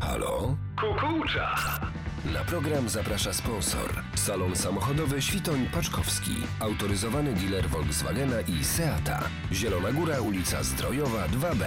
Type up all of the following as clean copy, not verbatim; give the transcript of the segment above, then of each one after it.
Halo? Kukułcza. Na program zaprasza sponsor. Salon samochodowy Świtoń-Paczkowski. Autoryzowany dealer Volkswagena i Seata. Zielona Góra, ulica Zdrojowa 2B.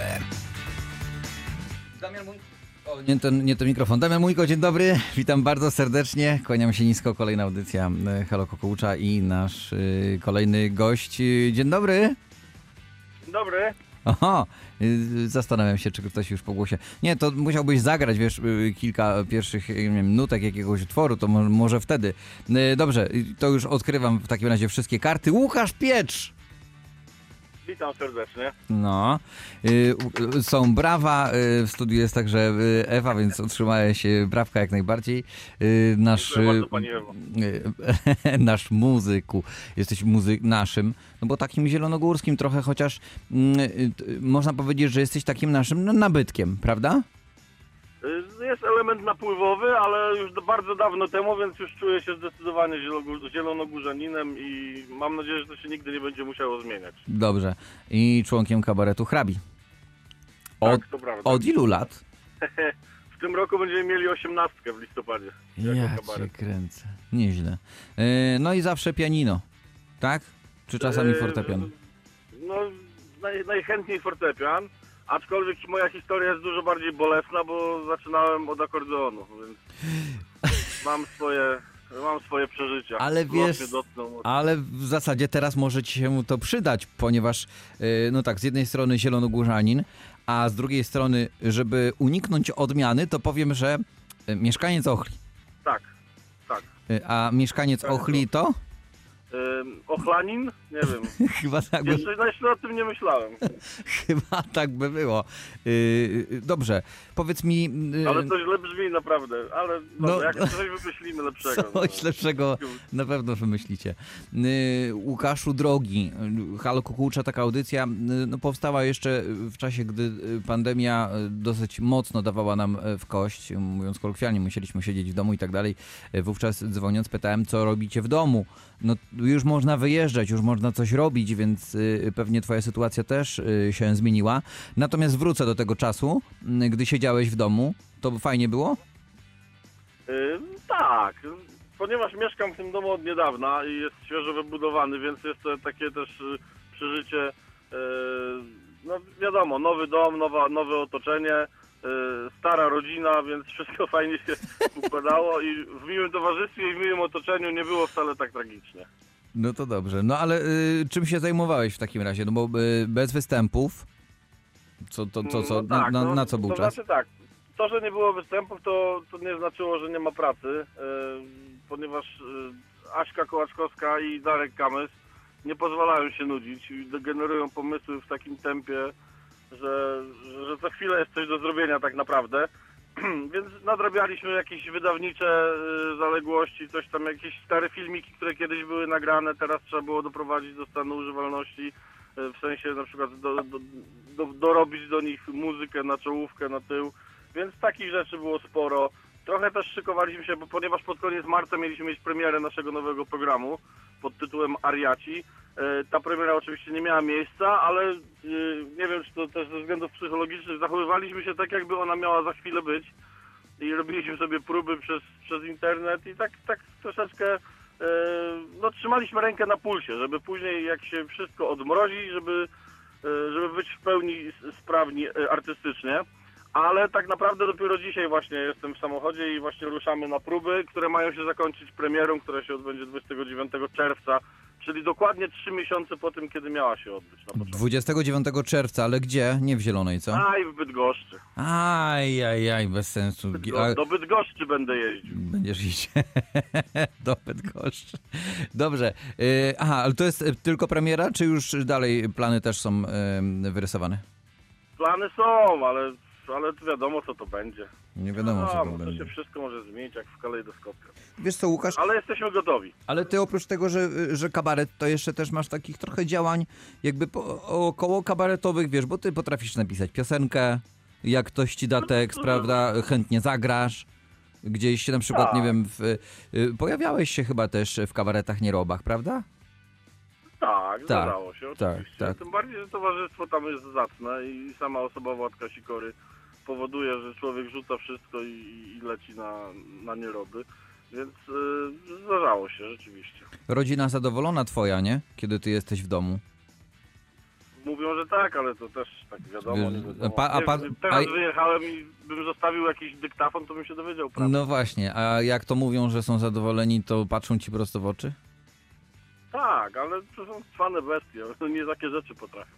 Damian Mójko. O, nie ten mikrofon. Damian Mójko, dzień dobry. Witam bardzo serdecznie. Kłaniam się nisko. Kolejna audycja Halo Kukułcza i nasz kolejny gość. Dzień dobry. Dzień dobry. Oho, zastanawiam się, czy ktoś już po głosie. Nie, to musiałbyś zagrać, wiesz, kilka pierwszych, nie wiem, nutek jakiegoś utworu, to może wtedy. Dobrze, to już odkrywam w takim razie wszystkie karty. Łukasz Piecz! Witam serdecznie. No, są brawa, w studiu jest także Ewa, więc otrzymałeś brawka jak najbardziej. Dziękuję bardzo, pani Ewo. Nasz muzyku, jesteś naszym, no bo takim zielonogórskim trochę, chociaż można powiedzieć, że jesteś takim naszym nabytkiem, prawda? Jest element napływowy, ale już bardzo dawno temu, więc już czuję się zdecydowanie zielonogórzaninem i mam nadzieję, że to się nigdy nie będzie musiało zmieniać. Dobrze. I członkiem kabaretu Hrabi. Tak, to prawda. Od ilu lat? W tym roku będziemy mieli 18 w listopadzie. Ja cię kręcę. Nieźle. No i zawsze pianino, tak? Czy czasami fortepian? No, najchętniej fortepian. Aczkolwiek moja historia jest dużo bardziej bolesna, bo zaczynałem od akordeonu, więc mam swoje przeżycia. Ale wiesz, ale w zasadzie teraz może ci się to przydać, ponieważ no tak, z jednej strony zielonogórzanin, a z drugiej strony, żeby uniknąć odmiany, to powiem, że mieszkaniec Ochli. Tak. A mieszkaniec Ochli to? Ochlanin? Nie wiem. Chyba tak by... Jeszcze o tym nie myślałem. Chyba tak by było. Dobrze, powiedz mi... Ale to źle brzmi naprawdę, ale no, jak coś wymyślimy lepszego. Coś lepszego na pewno wymyślicie. Łukaszu drogi, Halo Kukułcza, taka audycja no, powstała jeszcze w czasie, gdy pandemia dosyć mocno dawała nam w kość, mówiąc kolokwialnie, musieliśmy siedzieć w domu i tak dalej. Wówczas dzwoniąc pytałem, co robicie w domu. No już można wyjeżdżać, już można coś robić, więc pewnie twoja sytuacja też się zmieniła. Natomiast wrócę do tego czasu, gdy siedziałeś w domu. To fajnie było? Tak, ponieważ mieszkam w tym domu od niedawna i jest świeżo wybudowany, więc jest to takie też przeżycie, no wiadomo, nowy dom, nowe otoczenie, stara rodzina, więc wszystko fajnie się układało i w miłym towarzystwie i w miłym otoczeniu nie było wcale tak tragicznie. No to dobrze. No ale czym się zajmowałeś w takim razie? No bo bez występów, na co był czas? Znaczy tak, to, że nie było występów, to nie znaczyło, że nie ma pracy, ponieważ Aśka Kołaczkowska i Darek Kamys nie pozwalają się nudzić i generują pomysły w takim tempie, że co chwilę jest coś do zrobienia tak naprawdę. Więc nadrabialiśmy jakieś wydawnicze zaległości, coś tam, jakieś stare filmiki, które kiedyś były nagrane, teraz trzeba było doprowadzić do stanu używalności, w sensie na przykład dorobić do nich muzykę na czołówkę, na tył, więc takich rzeczy było sporo. Trochę też szykowaliśmy się, bo ponieważ pod koniec marca mieliśmy mieć premierę naszego nowego programu pod tytułem Ariaci. Ta premiera oczywiście nie miała miejsca, ale nie wiem, czy to też ze względów psychologicznych zachowywaliśmy się tak, jakby ona miała za chwilę być i robiliśmy sobie próby przez internet i tak troszeczkę no, trzymaliśmy rękę na pulsie, żeby później jak się wszystko odmrozi, żeby być w pełni sprawni artystycznie. Ale tak naprawdę dopiero dzisiaj właśnie jestem w samochodzie i właśnie ruszamy na próby, które mają się zakończyć premierą, która się odbędzie 29 czerwca, czyli dokładnie 3 miesiące po tym, kiedy miała się odbyć. Na początku. 29 czerwca, ale gdzie? Nie w Zielonej, co? Aj, w Bydgoszczy. Aj, bez sensu. Do Bydgoszczy będę jeździł. Będziesz iść do Bydgoszczy. Dobrze. Aha, ale to jest tylko premiera, czy już dalej plany też są wyrysowane? Plany są, ale wiadomo, co to będzie. Nie wiadomo, co to to będzie. się wszystko może zmienić, jak w kalejdoskopie. Wiesz co, Łukasz? Ale jesteśmy gotowi. Ale ty oprócz tego, że kabaret, to jeszcze też masz takich trochę działań jakby około kabaretowych, wiesz, bo ty potrafisz napisać piosenkę, jak ktoś ci da tekst, prawda, chętnie zagrasz. Gdzieś się na przykład, nie wiem, pojawiałeś się chyba też w kabaretach Nierobach, prawda? Tak, zdarzało się oczywiście. Tak. Tym bardziej, że towarzystwo tam jest zacne i sama osoba Władka Sikory powoduje, że człowiek rzuca wszystko i leci na nieroby. Więc zdarzało się rzeczywiście. Rodzina zadowolona twoja, nie? Kiedy ty jesteś w domu. Mówią, że tak, ale to też tak wiadomo. Nie wiadomo. Teraz a- wyjechałem i bym zostawił jakiś dyktafon, to bym się dowiedział, prawda? No właśnie, a jak to mówią, że są zadowoleni, to patrzą ci prosto w oczy? Tak, ale to są cwane bestie, nie takie rzeczy potrafią.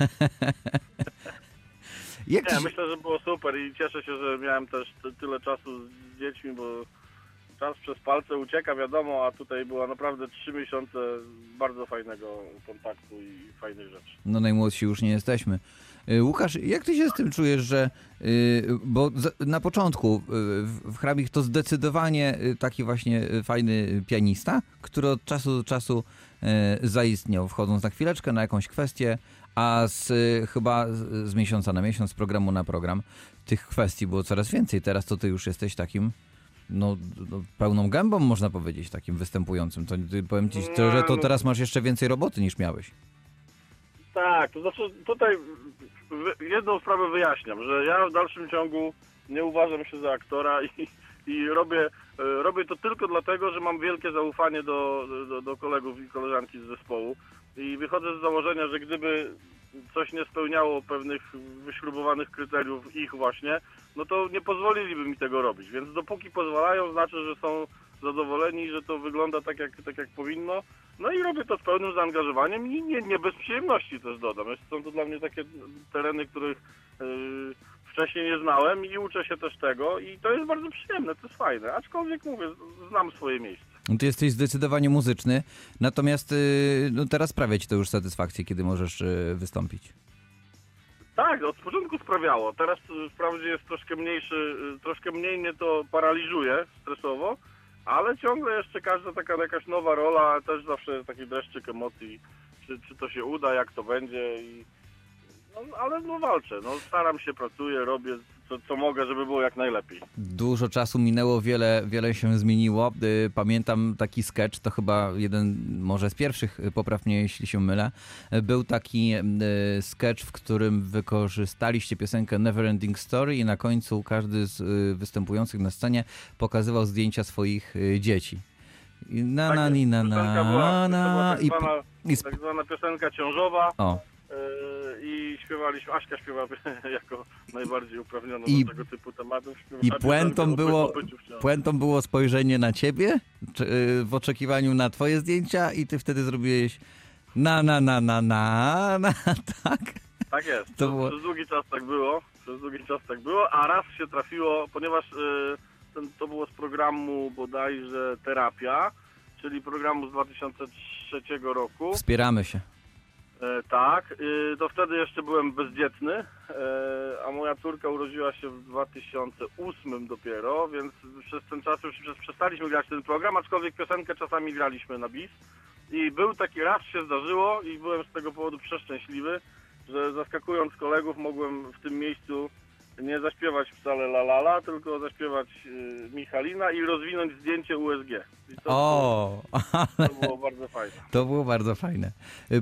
Jak Nie, ci... myślę, że było super i cieszę się, że miałem też tyle czasu z dziećmi, bo czas przez palce ucieka, wiadomo, a tutaj była naprawdę 3 miesiące bardzo fajnego kontaktu i fajnych rzeczy. No najmłodsi już nie jesteśmy. Łukasz, jak ty się z tym czujesz, że... Bo na początku w Hrabich to zdecydowanie taki właśnie fajny pianista, który od czasu do czasu zaistniał, wchodząc na chwileczkę na jakąś kwestię, a chyba z miesiąca na miesiąc, z programu na program, tych kwestii było coraz więcej. Teraz to ty już jesteś takim, no pełną gębą, można powiedzieć, takim występującym. To powiem ci, że to teraz masz jeszcze więcej roboty niż miałeś. Tak, to znaczy tutaj jedną sprawę wyjaśniam, że ja w dalszym ciągu nie uważam się za aktora i robię to tylko dlatego, że mam wielkie zaufanie do kolegów i koleżanki z zespołu i wychodzę z założenia, że gdyby coś nie spełniało pewnych wyśrubowanych kryteriów ich właśnie, no to nie pozwoliliby mi tego robić, więc dopóki pozwalają, znaczy, że są zadowoleni, że to wygląda tak jak powinno. No i robię to z pełnym zaangażowaniem i nie bez przyjemności też dodam. Są to dla mnie takie tereny, których wcześniej nie znałem i uczę się też tego i to jest bardzo przyjemne, to jest fajne. Aczkolwiek mówię, znam swoje miejsce. Ty jesteś zdecydowanie muzyczny, natomiast no teraz sprawia ci to już satysfakcję, kiedy możesz wystąpić. Tak, od początku sprawiało. Teraz wprawdzie jest troszkę mniej mnie to paraliżuje stresowo, ale ciągle jeszcze każda taka jakaś nowa rola, też zawsze jest taki dreszczyk emocji, czy to się uda, jak to będzie. Ale walczę, staram się, pracuję, robię co mogę, żeby było jak najlepiej. Dużo czasu minęło, wiele się zmieniło. Pamiętam taki sketch, to chyba jeden może z pierwszych, popraw mnie jeśli się mylę. Był taki sketch, w którym wykorzystaliście piosenkę Neverending Story i na końcu każdy z występujących na scenie pokazywał zdjęcia swoich dzieci. Tak zwana piosenka ciążowa. O. I śpiewaliśmy, Aśka śpiewa jako najbardziej uprawniona do tego typu tematów. I puentą było spojrzenie na ciebie w oczekiwaniu na twoje zdjęcia i ty wtedy zrobiłeś tak? Tak jest. Przez długi czas tak było, a raz się trafiło, ponieważ to było z programu bodajże Terapia, czyli programu z 2003 roku. Wspieramy się. Tak, to wtedy jeszcze byłem bezdzietny, a moja córka urodziła się w 2008 dopiero, więc przez ten czas już przestaliśmy grać ten program, aczkolwiek piosenkę czasami graliśmy na bis. I był taki raz, się zdarzyło i byłem z tego powodu przeszczęśliwy, że zaskakując kolegów mogłem w tym miejscu nie zaśpiewać wcale La La La, tylko zaśpiewać Michalina i rozwinąć zdjęcie USG. I to było bardzo fajne. To było bardzo fajne.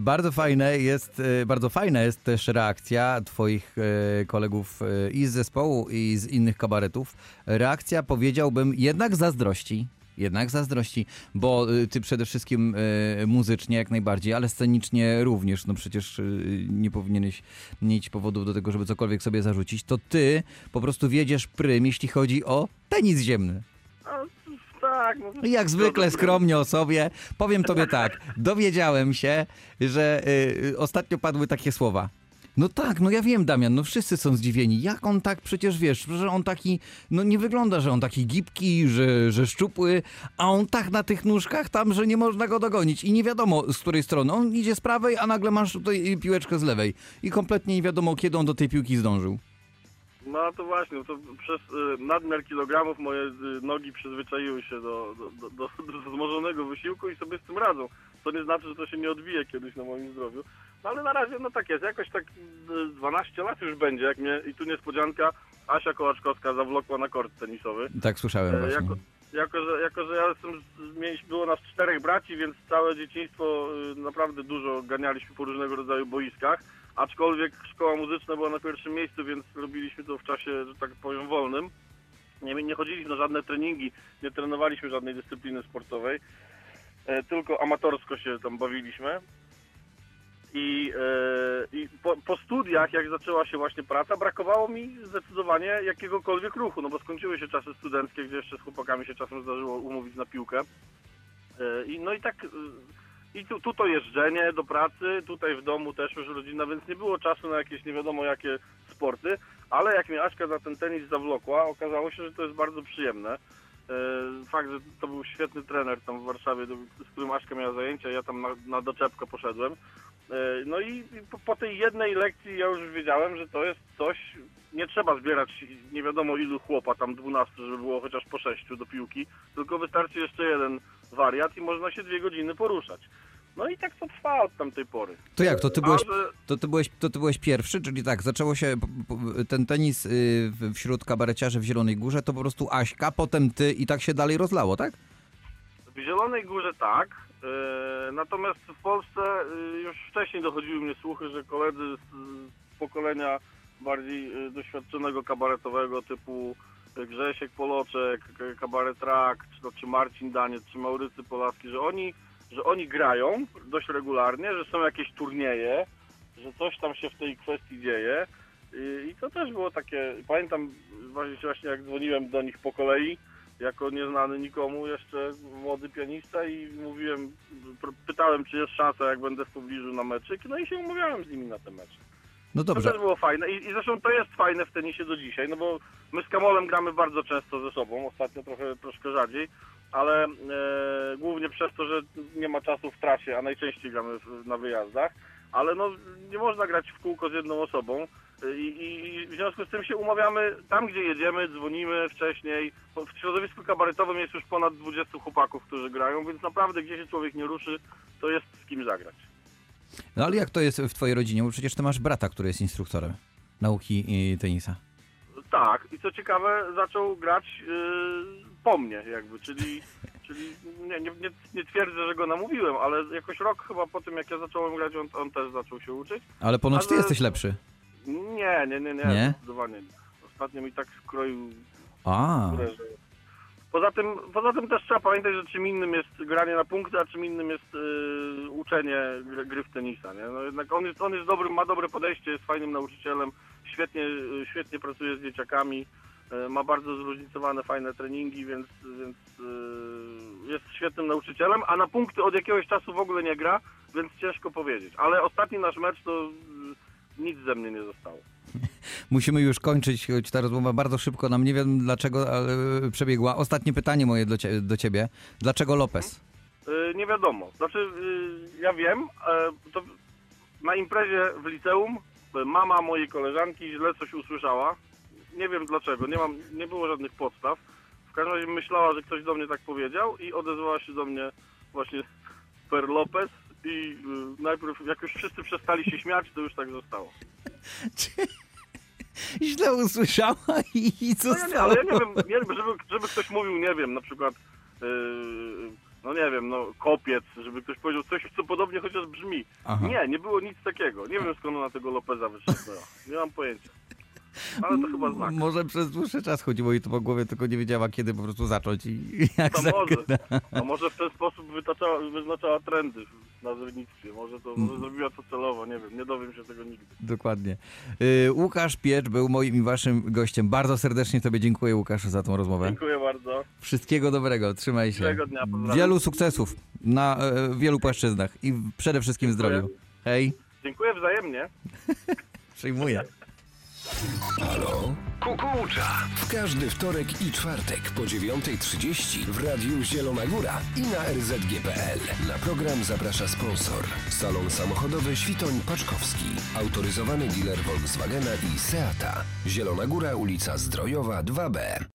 Bardzo fajna jest też reakcja twoich kolegów i z zespołu, i z innych kabaretów. Reakcja, powiedziałbym, jednak zazdrości, bo ty przede wszystkim muzycznie jak najbardziej, ale scenicznie również, no przecież nie powinieneś mieć powodów do tego, żeby cokolwiek sobie zarzucić, to ty po prostu wiedziesz prym, jeśli chodzi o tenis ziemny. Tak. Jak zwykle skromnie o sobie. Powiem tobie tak, dowiedziałem się, że ostatnio padły takie słowa. No tak, no ja wiem, Damian, no wszyscy są zdziwieni. Jak on tak, przecież wiesz, że on taki, no nie wygląda, że on taki gibki, że szczupły, a on tak na tych nóżkach tam, że nie można go dogonić i nie wiadomo z której strony. On idzie z prawej, a nagle masz tutaj piłeczkę z lewej i kompletnie nie wiadomo, kiedy on do tej piłki zdążył. No to właśnie, to przez nadmiar kilogramów moje nogi przyzwyczaiły się do wzmożonego wysiłku i sobie z tym radzą. To nie znaczy, że to się nie odbije kiedyś na moim zdrowiu. No ale na razie no tak jest, jakoś tak 12 lat już będzie, jak mnie, i tu niespodzianka, Asia Kołaczkowska zawlokła na kort tenisowy. Tak słyszałem właśnie. Jako, że ja było nas 4 braci, więc całe dzieciństwo naprawdę dużo ganialiśmy po różnego rodzaju boiskach. aczkolwiek szkoła muzyczna była na pierwszym miejscu, więc robiliśmy to w czasie, że tak powiem, wolnym. Nie chodziliśmy na żadne treningi, nie trenowaliśmy żadnej dyscypliny sportowej, tylko amatorsko się tam bawiliśmy. I po studiach, jak zaczęła się właśnie praca, brakowało mi zdecydowanie jakiegokolwiek ruchu, no bo skończyły się czasy studenckie, gdzie jeszcze z chłopakami się czasem zdarzyło umówić na piłkę. I tu to jeżdżenie do pracy, tutaj w domu też już rodzina, więc nie było czasu na jakieś nie wiadomo jakie sporty, ale jak mnie Aśka za ten tenis zawlokła, okazało się, że to jest bardzo przyjemne. Fakt, że to był świetny trener tam w Warszawie, z którym Aśka miała zajęcia, ja tam na doczepkę poszedłem. No i po tej jednej lekcji ja już wiedziałem, że to jest coś, nie trzeba zbierać nie wiadomo ilu chłopa, tam 12, żeby było chociaż po 6 do piłki, tylko wystarczy jeszcze jeden wariat i można się 2 godziny poruszać. No i tak to trwa od tamtej pory. To jak? To ty byłeś pierwszy? Czyli tak, zaczęło się ten tenis wśród kabareciarzy w Zielonej Górze, to po prostu Aśka, potem ty i tak się dalej rozlało, tak? W Zielonej Górze tak, natomiast w Polsce już wcześniej dochodziły mnie słuchy, że koledzy z pokolenia bardziej doświadczonego kabaretowego typu Grzesiek Poloczek, Kabaret Rak, czy Marcin Daniec, czy Maurycy Polaski, że oni grają dość regularnie, że są jakieś turnieje, że coś tam się w tej kwestii dzieje i to też było takie, pamiętam właśnie jak dzwoniłem do nich po kolei, jako nieznany nikomu jeszcze młody pianista i pytałem, czy jest szansa, jak będę w pobliżu na meczyk, no i się umawiałem z nimi na te mecze. No dobrze. To też było fajne i zresztą to jest fajne w tenisie do dzisiaj, no bo my z Kamolem gramy bardzo często ze sobą, ostatnio troszkę rzadziej, ale głównie przez to, że nie ma czasu w trasie, a najczęściej gramy na wyjazdach, ale no nie można grać w kółko z jedną osobą i w związku z tym się umawiamy tam, gdzie jedziemy, dzwonimy wcześniej. W środowisku kabaretowym jest już ponad 20 chłopaków, którzy grają, więc naprawdę gdzie się człowiek nie ruszy, to jest z kim zagrać. No ale jak to jest w twojej rodzinie? Bo przecież ty masz brata, który jest instruktorem nauki tenisa. Tak, i co ciekawe, zaczął grać po mnie jakby, czyli nie twierdzę, że go namówiłem, ale jakoś rok chyba po tym, jak ja zacząłem grać, on też zaczął się uczyć. Ale ponoć ty jesteś lepszy. Nie, zdecydowanie nie. Ostatnio mi tak skroił skórę, że... Poza tym też trzeba pamiętać, że czym innym jest granie na punkty, a czym innym jest uczenie gry w tenisa, nie? No jednak on jest dobry, ma dobre podejście, jest fajnym nauczycielem, świetnie pracuje z dzieciakami, ma bardzo zróżnicowane, fajne treningi, więc jest świetnym nauczycielem, a na punkty od jakiegoś czasu w ogóle nie gra, więc ciężko powiedzieć. Ale ostatni nasz mecz to nic ze mnie nie zostało. Musimy już kończyć, choć ta rozmowa bardzo szybko nam, nie wiem dlaczego, ale przebiegła. Ostatnie pytanie moje do ciebie. Dlaczego Lopez? Nie wiadomo. Znaczy, ja wiem, to na imprezie w liceum mama mojej koleżanki źle coś usłyszała. Nie wiem dlaczego, nie było żadnych podstaw. W każdym razie myślała, że ktoś do mnie tak powiedział i odezwała się do mnie właśnie per Lopez i najpierw, jak już wszyscy przestali się śmiać, to już tak zostało. Źle usłyszała i co no ale ja nie wiem, żeby ktoś mówił, nie wiem, na przykład kopiec, żeby ktoś powiedział coś, co podobnie chociaż brzmi. Aha. Nie było nic takiego. Nie wiem, skąd ona tego Lopeza wyszedł. Nie mam pojęcia. Ale to chyba znak. Może przez dłuższy czas chodziło jej to po głowie, tylko nie wiedziała, kiedy po prostu zacząć i jak może w ten sposób wyznaczała trendy w nazewnictwie. Może zrobiła to celowo, nie wiem. Nie dowiem się tego nigdy. Dokładnie. Łukasz Piecz był moim i waszym gościem. Bardzo serdecznie tobie dziękuję, Łukaszu, za tą rozmowę. Dziękuję bardzo. Wszystkiego dobrego. Trzymaj się. Miłego dnia. Wielu sukcesów na wielu płaszczyznach i przede wszystkim zdrowiu. Hej. Dziękuję wzajemnie. Przyjmuję. Halo? Kukułcza. W każdy wtorek i czwartek po 9:30 w Radiu Zielona Góra i na RZG.pl. Na program zaprasza sponsor. Salon samochodowy Świtoń Paczkowski. Autoryzowany dealer Volkswagena i Seata. Zielona Góra, ulica Zdrojowa 2B.